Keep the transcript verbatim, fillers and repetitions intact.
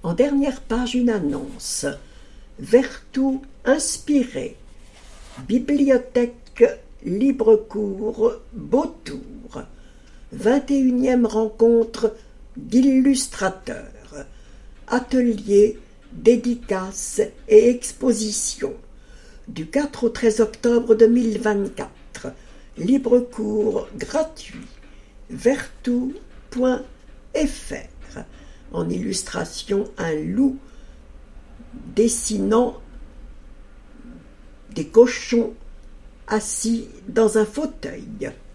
En dernière page, une annonce. Vertou inspiré. Bibliothèque libre-cours Beautour. vingt et unième rencontre d'illustrateurs. Ateliers, dédicaces et expositions. Du quatre au treize octobre deux mille vingt-quatre. Libre-cours gratuit. vertou point f r. En illustration, un loup dessinant des cochons assis dans un fauteuil.